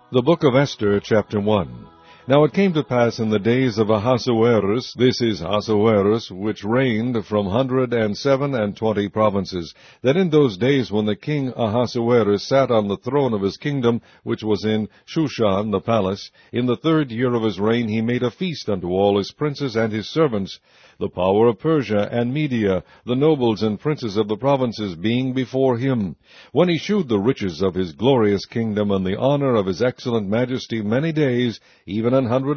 The Book of Esther, chapter 1. Now it came to pass in the days of Ahasuerus, this is Ahasuerus, which reigned from 127 provinces, that in those days when the king Ahasuerus sat on the throne of his kingdom, which was in Shushan the palace, in the 3rd year of his reign he made a feast unto all his princes and his servants, the power of Persia and Media, the nobles and princes of the provinces being before him, when he shewed the riches of his glorious kingdom and the honor of his excellent majesty many days, even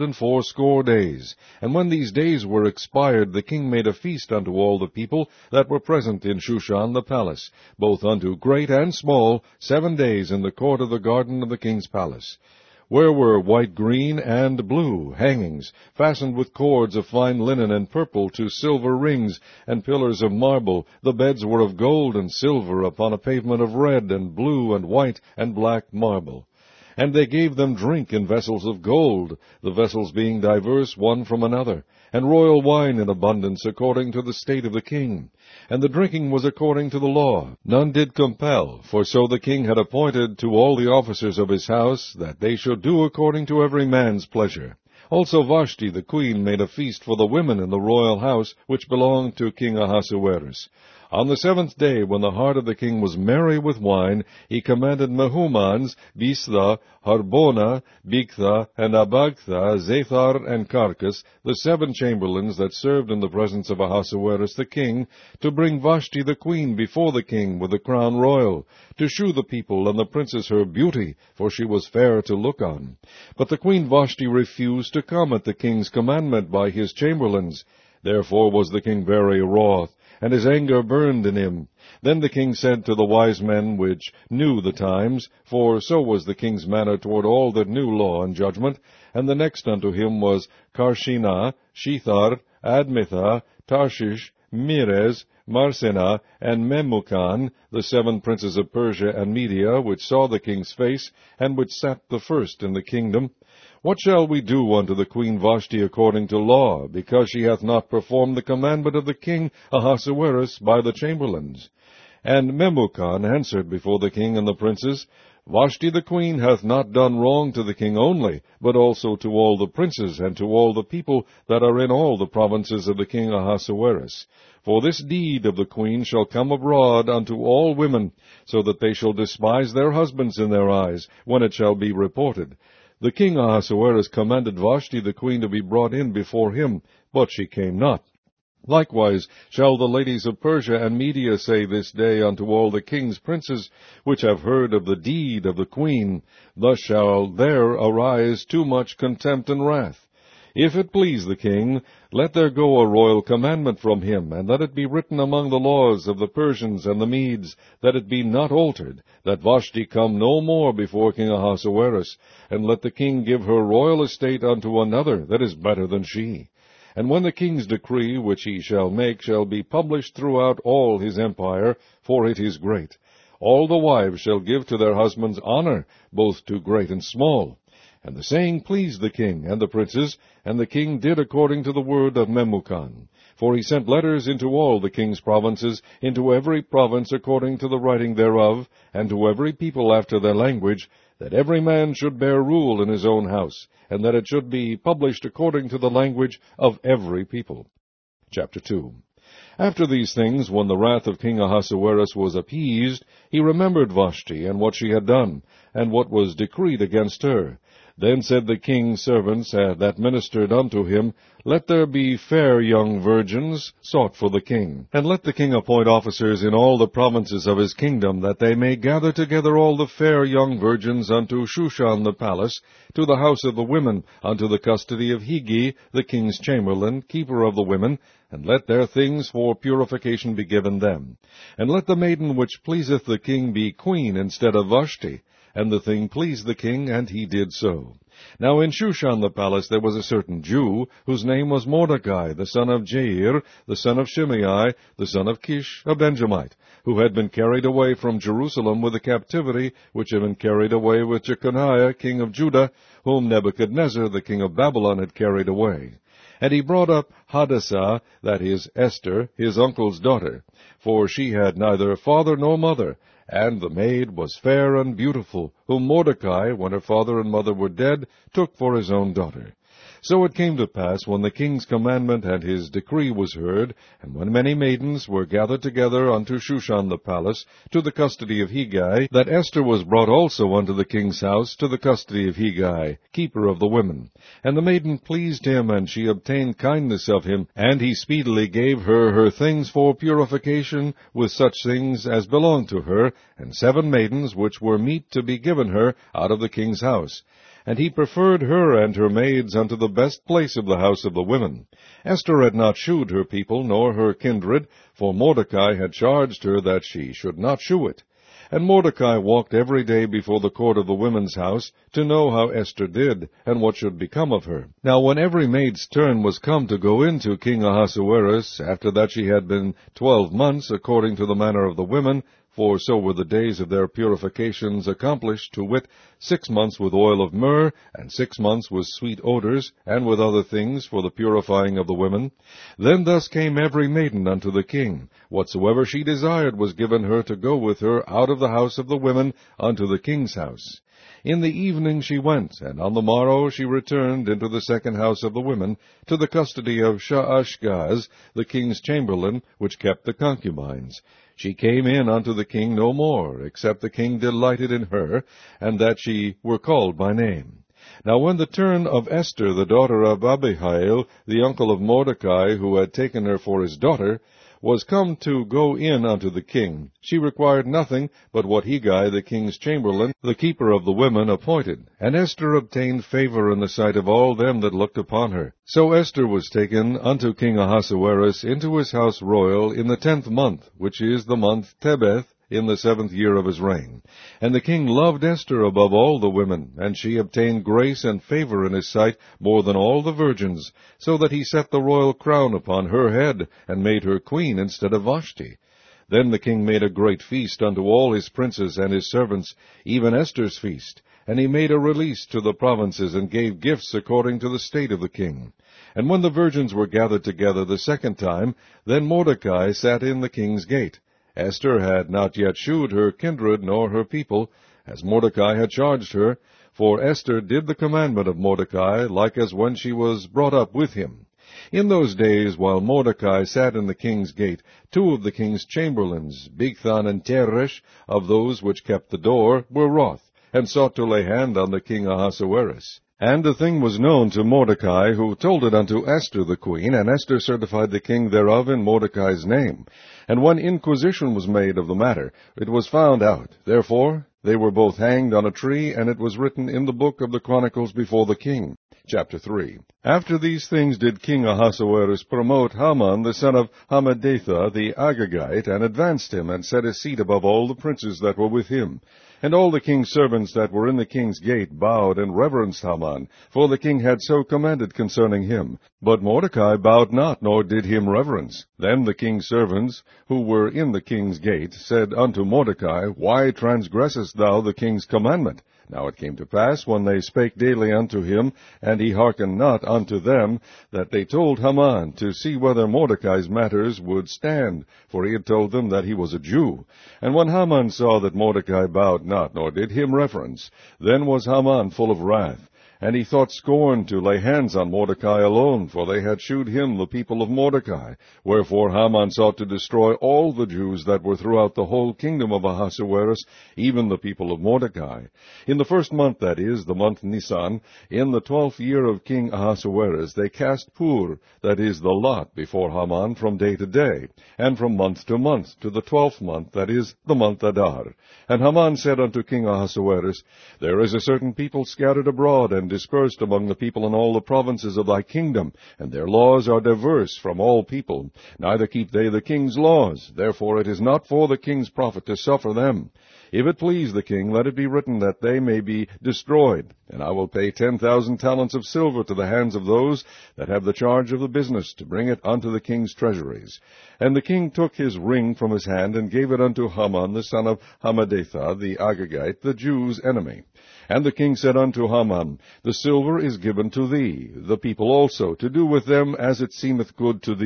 180 days. And when these days were expired, the king made a feast unto all the people that were present in Shushan the palace, both unto great and small, 7 days in the court of the garden of the king's palace, where were white, green, and blue hangings, fastened with cords of fine linen and purple to silver rings, and pillars of marble. The beds were of gold and silver, upon a pavement of red, and blue, and white, and black marble. And they gave them drink in vessels of gold, the vessels being diverse one from another, and royal wine in abundance, according to the state of the king. And the drinking was according to the law. None did compel, for so the king had appointed to all the officers of his house, that they should do according to every man's pleasure. Also Vashti the queen made a feast for the women in the royal house, which belonged to King Ahasuerus. On the 7th day, when the heart of the king was merry with wine, he commanded Mehumans, Biztha, Harbona, Bigtha, and Abagtha, Zethar, and Carcas, the 7 chamberlains that served in the presence of Ahasuerus the king, to bring Vashti the queen before the king with the crown royal, to shew the people and the princes her beauty, for she was fair to look on. But the queen Vashti refused to come at the king's commandment by his chamberlains. Therefore was the king very wroth, and his anger burned in him. Then the king said to the wise men which knew the times, for so was the king's manner toward all that knew law and judgment, and the next unto him was Karshina, Shethar, Admitha, Tarshish, Meres, Marsena, and Memucan, the 7 princes of Persia and Media, which saw the king's face, and which sat the first in the kingdom. What shall we do unto the queen Vashti according to law, because she hath not performed the commandment of the king Ahasuerus by the chamberlains? And Memucan answered before the king and the princes, Vashti the queen hath not done wrong to the king only, but also to all the princes, and to all the people that are in all the provinces of the king Ahasuerus. For this deed of the queen shall come abroad unto all women, so that they shall despise their husbands in their eyes, when it shall be reported. The king Ahasuerus commanded Vashti the queen to be brought in before him, but she came not. Likewise shall the ladies of Persia and Media say this day unto all the king's princes, which have heard of the deed of the queen, thus shall there arise too much contempt and wrath. If it please the king, let there go a royal commandment from him, and let it be written among the laws of the Persians and the Medes, that it be not altered, that Vashti come no more before King Ahasuerus, and let the king give her royal estate unto another that is better than she. And when the king's decree which he shall make shall be published throughout all his empire, for it is great, all the wives shall give to their husbands honor, both to great and small. And the saying pleased the king and the princes, and the king did according to the word of Memucan. For he sent letters into all the king's provinces, into every province according to the writing thereof, and to every people after their language, that every man should bear rule in his own house, and that it should be published according to the language of every people. Chapter 2. After these things, when the wrath of King Ahasuerus was appeased, he remembered Vashti, and what she had done, and what was decreed against her. Then said the king's servants that ministered unto him, Let there be fair young virgins sought for the king, and let the king appoint officers in all the provinces of his kingdom, that they may gather together all the fair young virgins unto Shushan the palace, to the house of the women, unto the custody of Higi, the king's chamberlain, keeper of the women, and let their things for purification be given them. And let the maiden which pleaseth the king be queen instead of Vashti. And the thing pleased the king, and he did so. Now in Shushan the palace there was a certain Jew, whose name was Mordecai, the son of Jair, the son of Shimei, the son of Kish, a Benjamite, who had been carried away from Jerusalem with the captivity, which had been carried away with Jeconiah, king of Judah, whom Nebuchadnezzar, the king of Babylon, had carried away. And he brought up Hadassah, that is, Esther, his uncle's daughter, for she had neither father nor mother, And the maid was fair and beautiful, whom Mordecai, when her father and mother were dead, took for his own daughter. So it came to pass, when the king's commandment and his decree was heard, and when many maidens were gathered together unto Shushan the palace, to the custody of Hegai, that Esther was brought also unto the king's house, to the custody of Hegai, keeper of the women. And the maiden pleased him, and she obtained kindness of him, and he speedily gave her her things for purification, with such things as belonged to her, and 7 maidens which were meet to be given her out of the king's house. And he preferred her and her maids unto the best place of the house of the women. Esther had not shewed her people, nor her kindred, for Mordecai had charged her that she should not shew it. And Mordecai walked every day before the court of the women's house, to know how Esther did, and what should become of her. Now when every maid's turn was come to go in to King Ahasuerus, after that she had been 12 months, according to the manner of the women, for so were the days of their purifications accomplished, to wit, 6 months with oil of myrrh, and 6 months with sweet odors, and with other things for the purifying of the women. Then thus came every maiden unto the king. Whatsoever she desired was given her to go with her out of the house of the women unto the king's house. In the evening she went, and on the morrow she returned into the second house of the women, to the custody of Shaashgaz, the king's chamberlain, which kept the concubines. She came in unto the king no more, except the king delighted in her, and that she were called by name. Now when the turn of Esther, the daughter of Abihail, the uncle of Mordecai, who had taken her for his daughter, was come to go in unto the king, she required nothing but what Hegai, the king's chamberlain, the keeper of the women, appointed. And Esther obtained favor in the sight of all them that looked upon her. So Esther was taken unto King Ahasuerus into his house royal in the 10th month, which is the month Tebeth, in the 7th year of his reign. And the king loved Esther above all the women, and she obtained grace and favor in his sight more than all the virgins, so that he set the royal crown upon her head, and made her queen instead of Vashti. Then the king made a great feast unto all his princes and his servants, even Esther's feast. And he made a release to the provinces, and gave gifts according to the state of the king. And when the virgins were gathered together the second time, then Mordecai sat in the king's gate. Esther had not yet shewed her kindred nor her people, as Mordecai had charged her, for Esther did the commandment of Mordecai, like as when she was brought up with him. In those days, while Mordecai sat in the king's gate, 2 of the king's chamberlains, Bigthan and Teresh, of those which kept the door, were wroth, and sought to lay hand on the king Ahasuerus. And the thing was known to Mordecai, who told it unto Esther the queen, and Esther certified the king thereof in Mordecai's name. And when inquisition was made of the matter, it was found out. Therefore they were both hanged on a tree, and it was written in the book of the Chronicles before the king. Chapter 3. After these things did King Ahasuerus promote Haman the son of Hammedatha the Agagite, and advanced him, and set his seat above all the princes that were with him. And all the king's servants that were in the king's gate bowed and reverenced Haman, for the king had so commanded concerning him. But Mordecai bowed not, nor did him reverence. Then the king's servants, who were in the king's gate, said unto Mordecai, Why transgressest thou the king's commandment? Now it came to pass, when they spake daily unto him, and he hearkened not unto them, that they told Haman, to see whether Mordecai's matters would stand, for he had told them that he was a Jew. And when Haman saw that Mordecai bowed not, nor did him reverence, then was Haman full of wrath. And he thought scorn to lay hands on Mordecai alone, for they had shewed him the people of Mordecai. Wherefore Haman sought to destroy all the Jews that were throughout the whole kingdom of Ahasuerus, even the people of Mordecai. In the 1st month, that is, the month Nisan, in the 12th year of King Ahasuerus, they cast pur, that is, the lot, before Haman from day to day, and from month to month, to the 12th month, that is, the month Adar. And Haman said unto King Ahasuerus, There is a certain people scattered abroad, and dispersed among the people in all the provinces of thy kingdom, and their laws are diverse from all people. Neither keep they the king's laws. Therefore it is not for the king's profit to suffer them. If it please the king, let it be written that they may be destroyed, and I will pay 10,000 talents of silver to the hands of those that have the charge of the business, to bring it unto the king's treasuries. And the king took his ring from his hand, and gave it unto Haman the son of Hammedatha the Agagite, the Jews' enemy. And the king said unto Haman, The silver is given to thee, the people also, to do with them as it seemeth good to thee.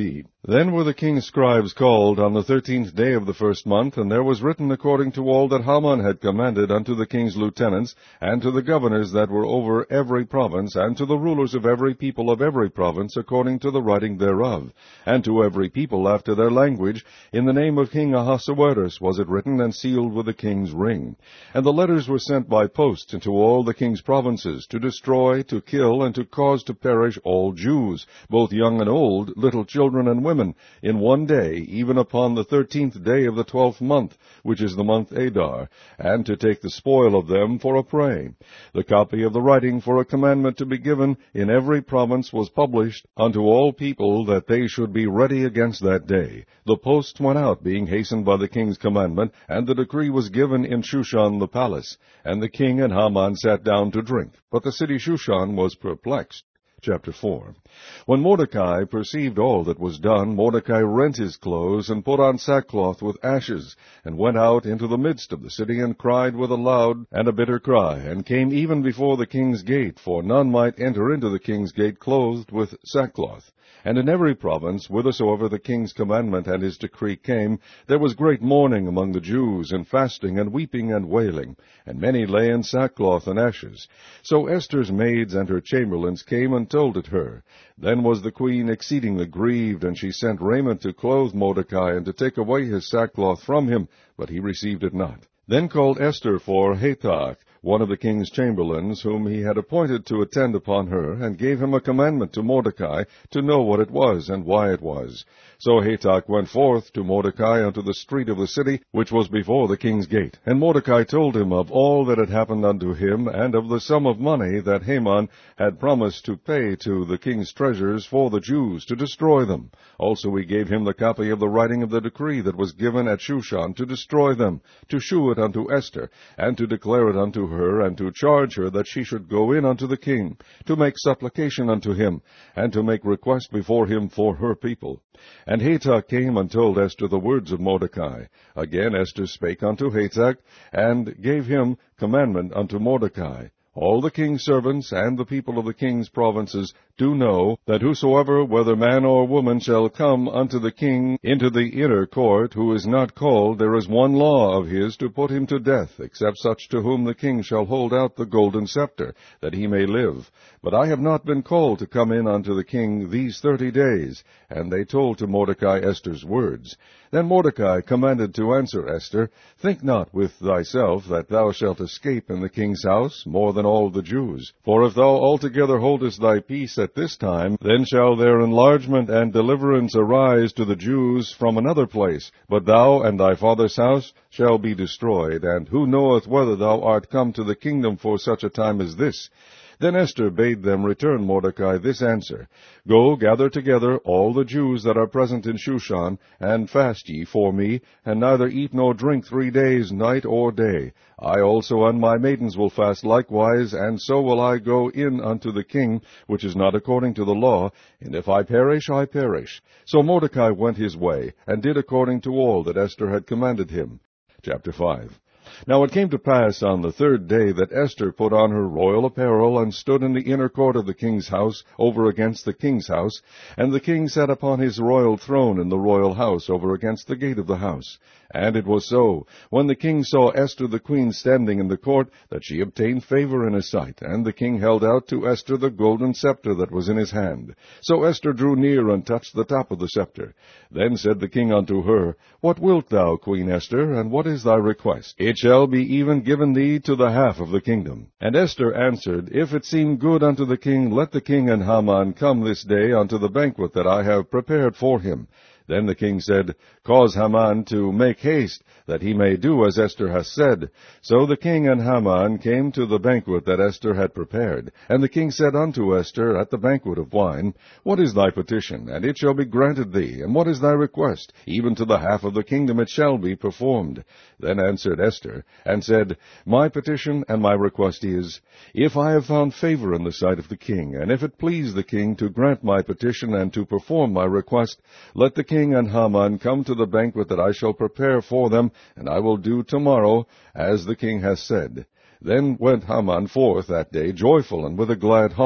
Then were the king's scribes called on the 13th day of the first month, and there was written according to all that Haman had commanded unto the king's lieutenants, and to the governors that were over every province, and to the rulers of every people of every province, according to the writing thereof, and to every people after their language, in the name of King Ahasuerus was it written, and sealed with the king's ring. And the letters were sent by post into all the king's provinces, to destroy, to kill, and to cause to perish all Jews, both young and old, little children and women, in one day, even upon the 13th day of the 12th month, which is the month Adar, and to take the spoil of them for a prey. The copy of the writing for a commandment to be given in every province was published unto all people, that they should be ready against that day. The posts went out, being hastened by the king's commandment, and the decree was given in Shushan the palace. And the king and Haman sat down to drink, but the city Shushan was perplexed. Chapter 4. When Mordecai perceived all that was done, Mordecai rent his clothes, and put on sackcloth with ashes, and went out into the midst of the city, and cried with a loud and a bitter cry, and came even before the king's gate, for none might enter into the king's gate clothed with sackcloth. And in every province, whithersoever the king's commandment and his decree came, there was great mourning among the Jews, and fasting, and weeping, and wailing, and many lay in sackcloth and ashes. So Esther's maids and her chamberlains came and told it her. Then was the queen exceedingly grieved, and she sent raiment to clothe Mordecai, and to take away his sackcloth from him, but he received it not. Then called Esther for Hathach, one of the king's chamberlains, whom he had appointed to attend upon her, and gave him a commandment to Mordecai, to know what it was, and why it was. So Hathach went forth to Mordecai unto the street of the city, which was before the king's gate. And Mordecai told him of all that had happened unto him, and of the sum of money that Haman had promised to pay to the king's treasures for the Jews, to destroy them. Also he gave him the copy of the writing of the decree that was given at Shushan, to destroy them, to shew it unto Esther, and to declare it unto her, and to charge her that she should go in unto the king, to make supplication unto him, and to make request before him for her people. And Hathach came and told Esther the words of Mordecai. Again Esther spake unto Hathach, and gave him commandment unto Mordecai. All the king's servants and the people of the king's provinces do know that whosoever, whether man or woman, shall come unto the king into the inner court, who is not called, there is one law of his to put him to death, except such to whom the king shall hold out the golden scepter, that he may live. But I have not been called to come in unto the king these 30 days. And they told to Mordecai Esther's words. Then Mordecai commanded to answer Esther, Think not with thyself that thou shalt escape in the king's house more than all the Jews. For if thou altogether holdest thy peace at this time, then shall their enlargement and deliverance arise to the Jews from another place. But thou and thy father's house shall be destroyed, and who knoweth whether thou art come to the kingdom for such a time as this? Then Esther bade them return Mordecai this answer, Go, gather together all the Jews that are present in Shushan, and fast ye for me, and neither eat nor drink 3 days, night or day. I also and my maidens will fast likewise, and so will I go in unto the king, which is not according to the law, and if I perish, I perish. So Mordecai went his way, and did according to all that Esther had commanded him. Chapter 5. Now it came to pass on the 3rd day that Esther put on her royal apparel, and stood in the inner court of the king's house, over against the king's house. And the king sat upon his royal throne in the royal house, over against the gate of the house. And it was so, when the king saw Esther the queen standing in the court, that she obtained favor in his sight. And the king held out to Esther the golden scepter that was in his hand. So Esther drew near, and touched the top of the scepter. Then said the king unto her, What wilt thou, Queen Esther, and what is thy request? It shall be even given thee to the half of the kingdom. And Esther answered, If it seem good unto the king, let the king and Haman come this day unto the banquet that I have prepared for him. Then the king said, Cause Haman to make haste, that he may do as Esther hath said. So the king and Haman came to the banquet that Esther had prepared. And the king said unto Esther at the banquet of wine, What is thy petition? And it shall be granted thee. And what is thy request? Even to the half of the kingdom it shall be performed. Then answered Esther, and said, My petition and my request is, If I have found favor in the sight of the king, and if it please the king to grant my petition and to perform my request, let the king and Haman come to the banquet that I shall prepare for them, and I will do tomorrow as the king hath said. Then went Haman forth that day joyful and with a glad heart.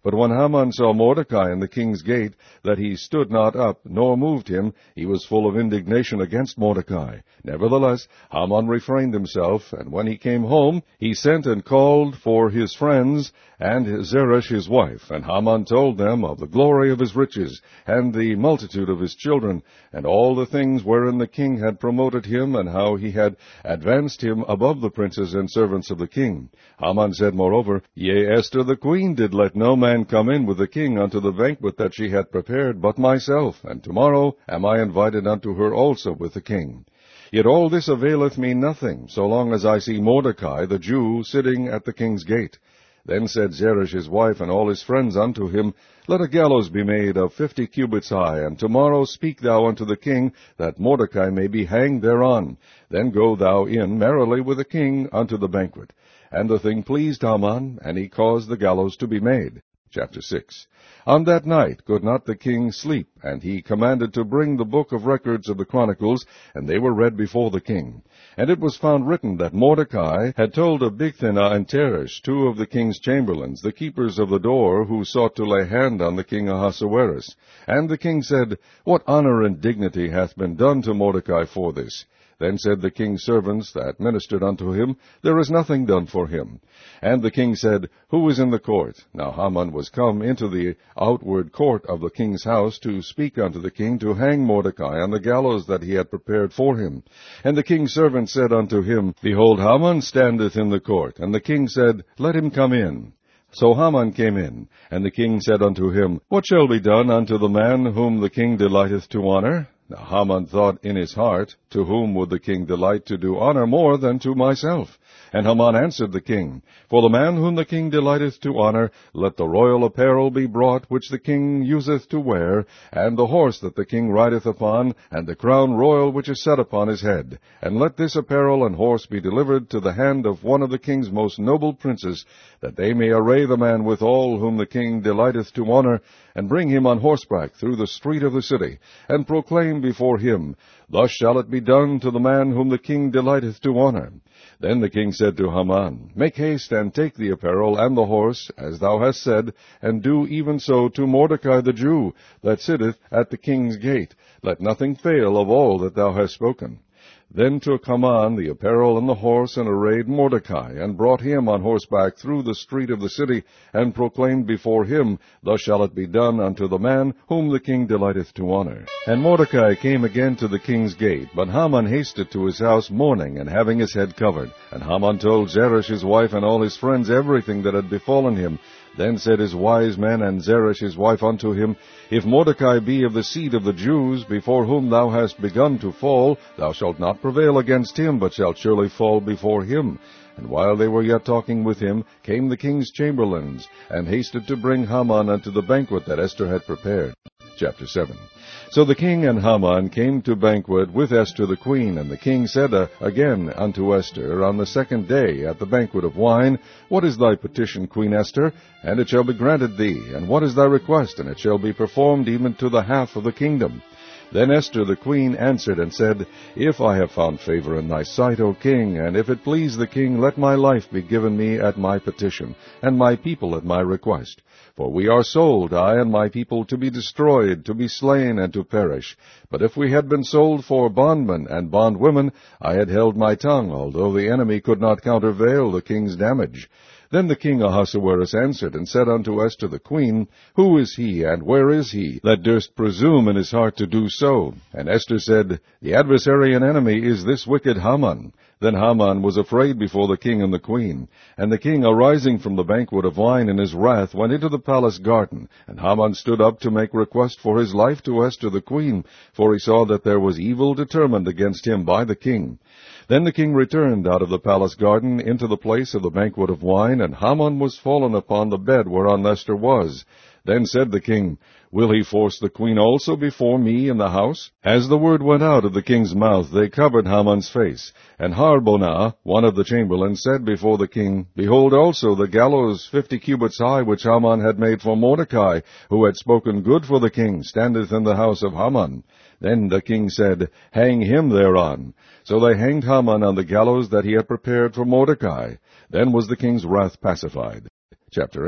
But when Haman saw Mordecai in the king's gate, that he stood not up, nor moved him, he was full of indignation against Mordecai. Nevertheless, Haman refrained himself, and when he came home, he sent and called for his friends, and Zeresh his wife. And Haman told them of the glory of his riches, and the multitude of his children, and all the things wherein the king had promoted him, and how he had advanced him above the princes and servants of the king. Haman said moreover, Yea, Esther the queen did let no man come in with the king unto the banquet that she had prepared, but myself, and tomorrow am I invited unto her also with the king. Yet all this availeth me nothing, so long as I see Mordecai the Jew sitting at the king's gate. Then said Zeresh his wife and all his friends unto him, Let a gallows be made of 50 cubits high, and tomorrow speak thou unto the king, that Mordecai may be hanged thereon. Then go thou in merrily with the king unto the banquet. And the thing pleased Haman, and he caused the gallows to be made. Chapter 6. On that night could not the king sleep, and he commanded to bring the book of records of the Chronicles, and they were read before the king. And it was found written that Mordecai had told of Bigthana and Teresh, two of the king's chamberlains, the keepers of the door, who sought to lay hand on the king Ahasuerus. And the king said, What honor and dignity hath been done to Mordecai for this? Then said the king's servants that ministered unto him, There is nothing done for him. And the king said, Who is in the court? Now Haman was come into the outward court of the king's house to speak unto the king to hang Mordecai on the gallows that he had prepared for him. And the king's servant said unto him, Behold, Haman standeth in the court. And the king said, Let him come in. So Haman came in, and the king said unto him, What shall be done unto the man whom the king delighteth to honor? Now Haman thought in his heart, To whom would the king delight to do honor more than to myself? And Haman answered the king, For the man whom the king delighteth to honor, let the royal apparel be brought which the king useth to wear, and the horse that the king rideth upon, and the crown royal which is set upon his head. And let this apparel and horse be delivered to the hand of one of the king's most noble princes, that they may array the man withal whom the king delighteth to honor, and bring him on horseback through the street of the city, and proclaim before him, Thus shall it be done to the man whom the king delighteth to honor. Then the king said to Haman, Make haste and take the apparel and the horse, as thou hast said, and do even so to Mordecai the Jew, that sitteth at the king's gate. Let nothing fail of all that thou hast spoken. Then took Haman the apparel and the horse, and arrayed Mordecai, and brought him on horseback through the street of the city, and proclaimed before him, Thus shall it be done unto the man whom the king delighteth to honor. And Mordecai came again to the king's gate, but Haman hasted to his house mourning, and having his head covered. And Haman told Zeresh his wife and all his friends everything that had befallen him. Then said his wise men and Zeresh his wife unto him, If Mordecai be of the seed of the Jews, before whom thou hast begun to fall, thou shalt not prevail against him, but shalt surely fall before him. And while they were yet talking with him, came the king's chamberlains, and hasted to bring Haman unto the banquet that Esther had prepared. Chapter 7. So the king and Haman came to banquet with Esther the queen, and the king said again unto Esther on the second day at the banquet of wine, What is thy petition, Queen Esther? And it shall be granted thee. And what is thy request? And it shall be performed even to the half of the kingdom. Then Esther the queen answered and said, If I have found favor in thy sight, O king, and if it please the king, let my life be given me at my petition, and my people at my request. For we are sold, I and my people, to be destroyed, to be slain, and to perish. But if we had been sold for bondmen and bondwomen, I had held my tongue, although the enemy could not countervail the king's damage. Then the king Ahasuerus answered and said unto Esther the queen, Who is he, and where is he, that durst presume in his heart to do so? And Esther said, The adversary and enemy is this wicked Haman. Then Haman was afraid before the king and the queen. And the king, arising from the banquet of wine in his wrath, went into the palace garden. And Haman stood up to make request for his life to Esther the queen, for he saw that there was evil determined against him by the king. Then the king returned out of the palace garden into the place of the banquet of wine, and Haman was fallen upon the bed whereon Esther was. Then said the king, Will he force the queen also before me in the house? As the word went out of the king's mouth, they covered Haman's face. And Harbonah, one of the chamberlains, said before the king, Behold also the gallows 50 cubits high, which Haman had made for Mordecai, who had spoken good for the king, standeth in the house of Haman. Then the king said, Hang him thereon. So they hanged Haman on the gallows that he had prepared for Mordecai. Then was the king's wrath pacified. Chapter 8.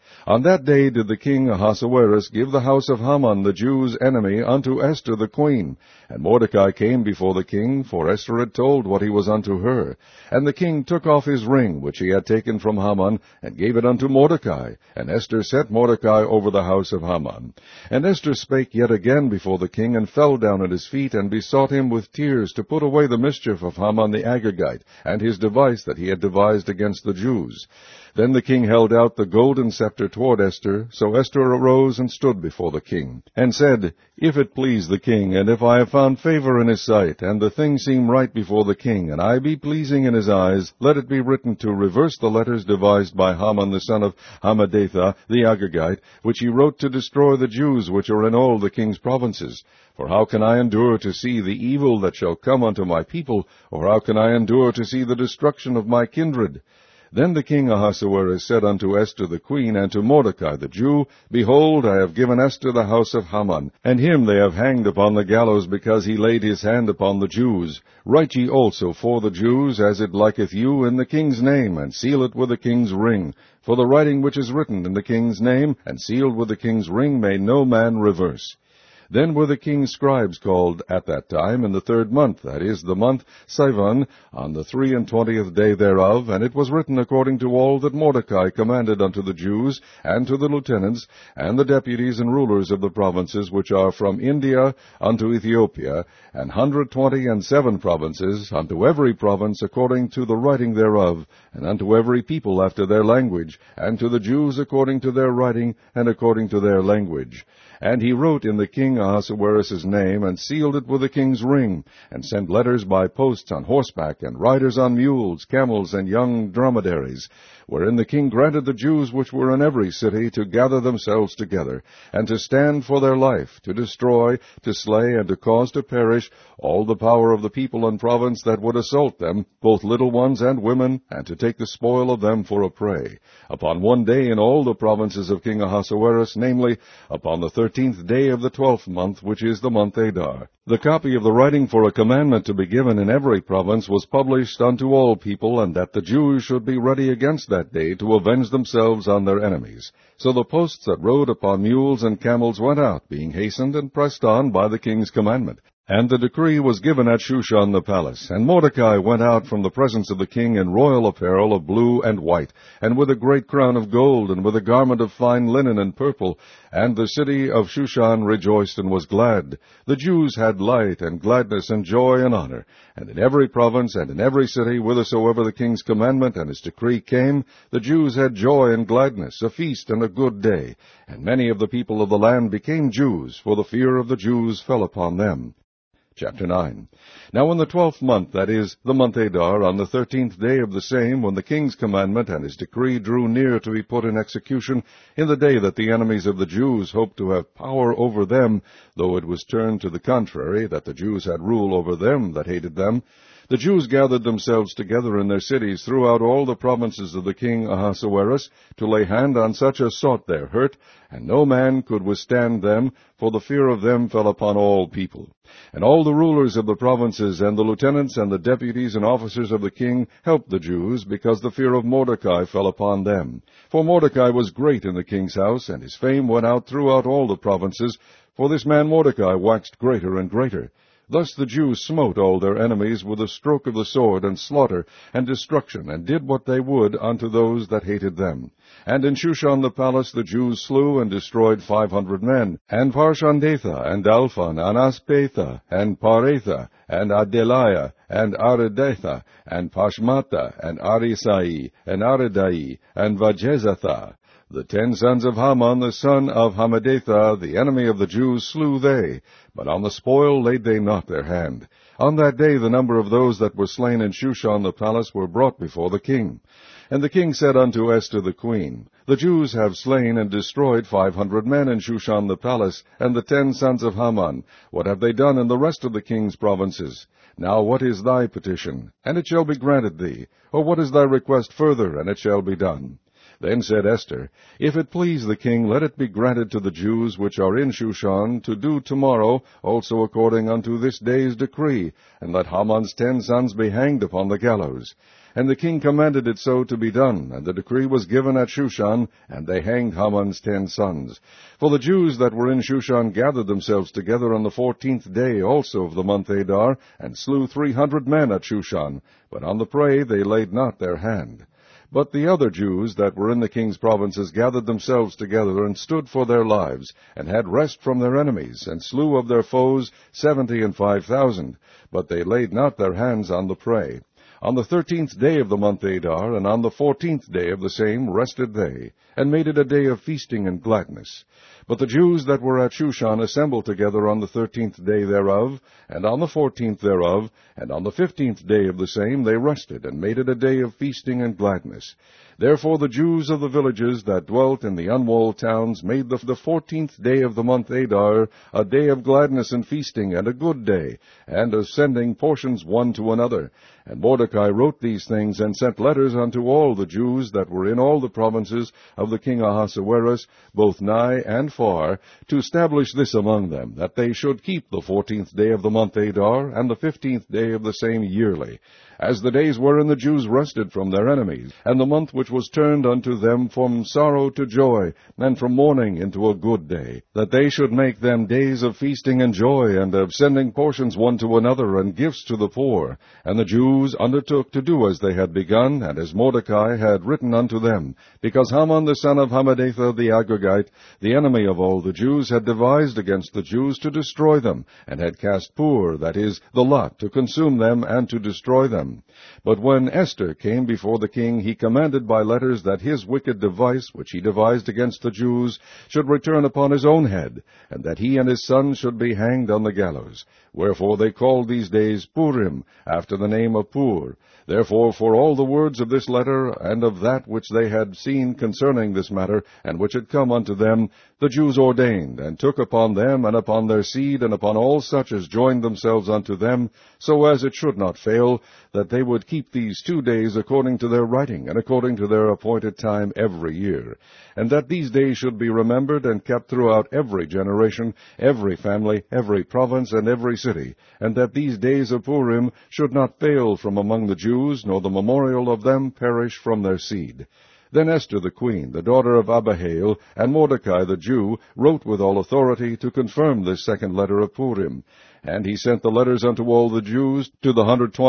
On that day did the king Ahasuerus give the house of Haman the Jews' enemy unto Esther the queen. And Mordecai came before the king, for Esther had told what he was unto her. And the king took off his ring, which he had taken from Haman, and gave it unto Mordecai. And Esther set Mordecai over the house of Haman. And Esther spake yet again before the king, and fell down at his feet, and besought him with tears to put away the mischief of Haman the Agagite, and his device that he had devised against the Jews. Then the king held out the golden scepter toward Esther. So Esther arose and stood before the king, and said, If it please the king, and if I have found favor in his sight, and the thing seem right before the king, and I be pleasing in his eyes, let it be written to reverse the letters devised by Haman the son of Hammedatha the Agagite, which he wrote to destroy the Jews which are in all the king's provinces. For how can I endure to see the evil that shall come unto my people, or how can I endure to see the destruction of my kindred? Then the king Ahasuerus said unto Esther the queen, and to Mordecai the Jew, Behold, I have given Esther the house of Haman, and him they have hanged upon the gallows, because he laid his hand upon the Jews. Write ye also for the Jews, as it liketh you, in the king's name, and seal it with the king's ring. For the writing which is written in the king's name, and sealed with the king's ring, may no man reverse. Then were the king's scribes called at that time in the 3rd month, that is, the month Sivan, on the 23 day thereof, and it was written according to all that Mordecai commanded unto the Jews, and to the lieutenants, and the deputies and rulers of the provinces which are from India unto Ethiopia, 127 provinces, unto every province according to the writing thereof, and unto every people after their language, and to the Jews according to their writing, and according to their language. And he wrote in the king Ahasuerus' name, and sealed it with the king's ring, and sent letters by posts on horseback, and riders on mules, camels, and young dromedaries, wherein the king granted the Jews which were in every city to gather themselves together, and to stand for their life, to destroy, to slay, and to cause to perish all the power of the people and province that would assault them, both little ones and women, and to take the spoil of them for a prey, upon one day in all the provinces of King Ahasuerus, namely, upon the 13th day of the 12th month, which is the month Adar. The copy of the writing for a commandment to be given in every province was published unto all people, and that the Jews should be ready against that day to avenge themselves on their enemies. So the posts that rode upon mules and camels went out, being hastened and pressed on by the king's commandment. And the decree was given at Shushan the palace. And Mordecai went out from the presence of the king in royal apparel of blue and white, and with a great crown of gold, and with a garment of fine linen and purple. And the city of Shushan rejoiced and was glad. The Jews had light and gladness and joy and honor. And in every province and in every city, whithersoever the king's commandment and his decree came, the Jews had joy and gladness, a feast and a good day. And many of the people of the land became Jews, for the fear of the Jews fell upon them. Chapter 9. Now in the 12th month, that is, the month Adar, on the 13th day of the same, when the king's commandment and his decree drew near to be put in execution, in the day that the enemies of the Jews hoped to have power over them, though it was turned to the contrary, that the Jews had rule over them that hated them, the Jews gathered themselves together in their cities throughout all the provinces of the king Ahasuerus, to lay hand on such as sought their hurt, and no man could withstand them, for the fear of them fell upon all people. And all the rulers of the provinces, and the lieutenants, and the deputies, and officers of the king helped the Jews, because the fear of Mordecai fell upon them. For Mordecai was great in the king's house, and his fame went out throughout all the provinces, for this man Mordecai waxed greater and greater. Thus the Jews smote all their enemies with a stroke of the sword, and slaughter, and destruction, and did what they would unto those that hated them. And in Shushan the palace the Jews slew and destroyed 500 men, and Parshandatha, and Dalphon, and Aspatha, and Paretha, and Adeliah, and Aridatha, and Pashmatha, and Arisai, and Aridai, and Vajezatha. The 10 sons of Haman, the son of Hammedatha, the enemy of the Jews, slew they, but on the spoil laid they not their hand. On that day the number of those that were slain in Shushan the palace were brought before the king. And the king said unto Esther the queen, The Jews have slain and destroyed 500 men in Shushan the palace, and the 10 sons of Haman. What have they done in the rest of the king's provinces? Now what is thy petition? And it shall be granted thee. Or what is thy request further? And it shall be done. Then said Esther, If it please the king, let it be granted to the Jews which are in Shushan to do tomorrow also according unto this day's decree, and let Haman's 10 sons be hanged upon the gallows. And the king commanded it so to be done, and the decree was given at Shushan, and they hanged Haman's 10 sons. For the Jews that were in Shushan gathered themselves together on the 14th day also of the month Adar, and slew 300 men at Shushan, but on the prey they laid not their hand. But the other Jews that were in the king's provinces gathered themselves together, and stood for their lives, and had rest from their enemies, and slew of their foes 75,000, but they laid not their hands on the prey. On the 13th day of the month Adar, and on the 14th day of the same, rested they, and made it a day of feasting and gladness. But the Jews that were at Shushan assembled together on the 13th day thereof, and on the 14th thereof, and on the 15th day of the same they rested, and made it a day of feasting and gladness. Therefore the Jews of the villages that dwelt in the unwalled towns made the 14th day of the month Adar a day of gladness and feasting, and a good day, and of sending portions one to another. And Mordecai wrote these things, and sent letters unto all the Jews that were in all the provinces of the king Ahasuerus, both nigh and far, to establish this among them, that they should keep the 14th day of the month Adar, and the 15th day of the same yearly, as the days wherein the Jews rested from their enemies, and the month which was turned unto them from sorrow to joy, and from mourning into a good day, that they should make them days of feasting and joy, and of sending portions one to another, and gifts to the poor. And the Jews undertook to do as they had begun, and as Mordecai had written unto them, because Haman the son of Hammedatha the Agagite, the enemy of all the Jews, had devised against the Jews to destroy them, and had cast Pur, that is, the lot, to consume them and to destroy them. But when Esther came before the king, he commanded by letters that his wicked device, which he devised against the Jews, should return upon his own head, and that he and his sons should be hanged on the gallows. Wherefore they called these days Purim, after the name of Pur. Therefore, for all the words of this letter, and of that which they had seen concerning this matter, and which had come unto them, the Jews ordained, and took upon them, and upon their seed, and upon all such as joined themselves unto them, so as it should not fail, that they would keep these 2 days according to their writing, and according to their appointed time every year, and that these days should be remembered and kept throughout every generation, every family, every province, and every city, and that these days of Purim should not fail from among the Jews, nor the memorial of them perish from their seed. Then Esther the queen, the daughter of Abihail, and Mordecai the Jew, wrote with all authority to confirm this second letter of Purim. And he sent the letters unto all the Jews to the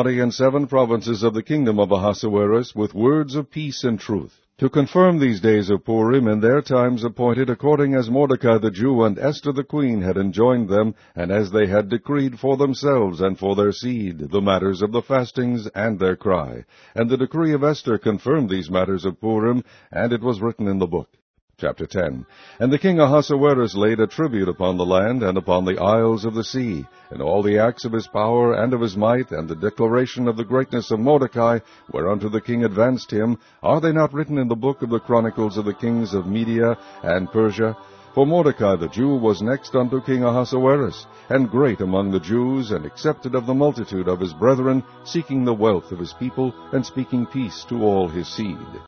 127 provinces of the kingdom of Ahasuerus, with words of peace and truth, to confirm these days of Purim in their times appointed, according as Mordecai the Jew and Esther the queen had enjoined them, and as they had decreed for themselves and for their seed the matters of the fastings and their cry. And the decree of Esther confirmed these matters of Purim, and it was written in the book. Chapter 10. And the king Ahasuerus laid a tribute upon the land and upon the isles of the sea, and all the acts of his power and of his might, and the declaration of the greatness of Mordecai, whereunto the king advanced him, are they not written in the book of the chronicles of the kings of Media and Persia? For Mordecai the Jew was next unto King Ahasuerus, and great among the Jews, and accepted of the multitude of his brethren, seeking the wealth of his people, and speaking peace to all his seed.